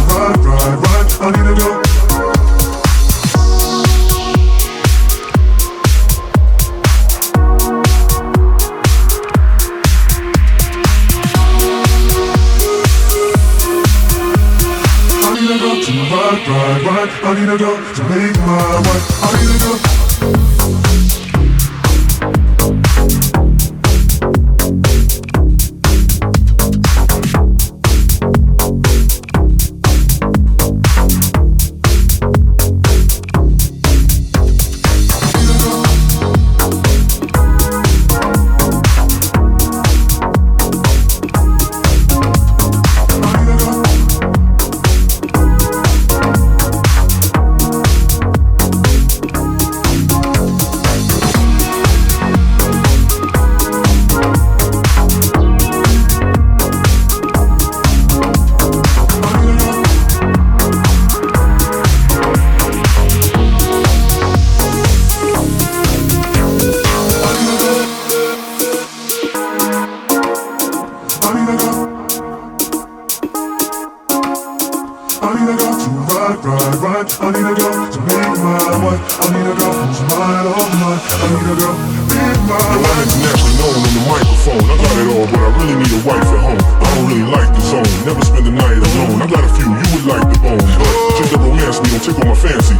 ride, I need a girl. Ride, I need a girl to make my wife. I need a girl. Ride, I need a girl to make my wife. I need a girl who's mine, all mine. I need a girl, be my wife. I'm internationally known on the microphone. I got it all, but I really need a wife at home. I don't really like the zone, never spend the night alone. I got a few, you would like the bone, but check the romance, me don't take all my fancy.